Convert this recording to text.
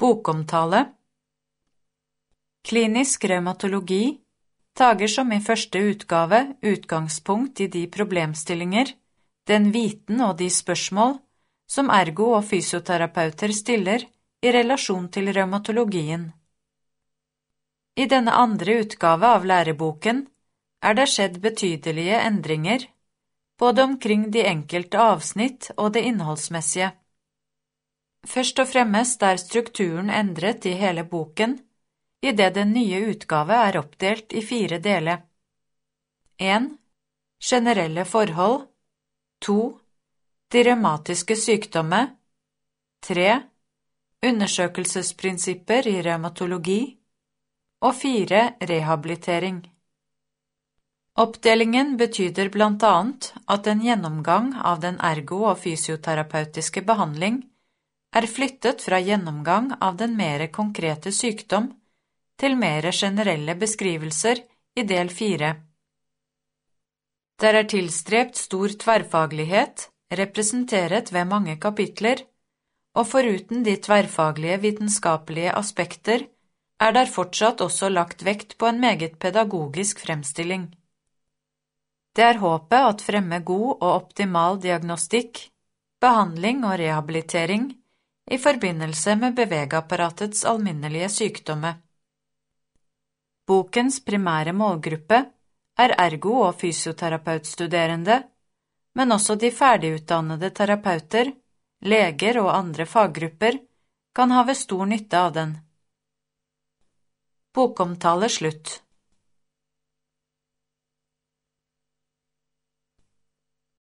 Bokomtale. Klinisk reumatologi tager som i første utgave utgangspunkt i de problemstillinger, den viten og de spørsmål som ergo- og fysioterapeuter stiller i relasjon til reumatologien. I denne andre utgave av læreboken det skjedd betydelige endringer, både omkring de enkelte avsnitt og det innholdsmessige. Først og fremst strukturen endret i hele boken, i det den nye utgave oppdelt i 4 deler. 1. Generelle forhold. 2. De reumatiske sykdommer. 3. Undersøkelsesprinsipper i reumatologi. Og 4. Rehabilitering. Oppdelingen betyder blant annet at en gjennomgang av den ergo- og fysioterapeutiske behandling flyttet fra gjennomgang av den mer konkrete sykdom til mer generelle beskrivelser i del 4. Der tilstrebt stor tverrfaglighet, representeret ved mange kapitler, og foruten de tverrfaglige vitenskapelige aspekter der fortsatt også lagt vekt på en meget pedagogisk fremstilling. Det håpet at fremme god og optimal diagnostikk, behandling og rehabilitering i forbindelse med bevegeapparatets alminnelige sykdomme. Bokens primære målgruppe ergo- og fysioterapeutstuderende, men også de ferdigutdannede terapeuter, leger og andre faggrupper kan have stor nytte av den. Bokomtale slutt.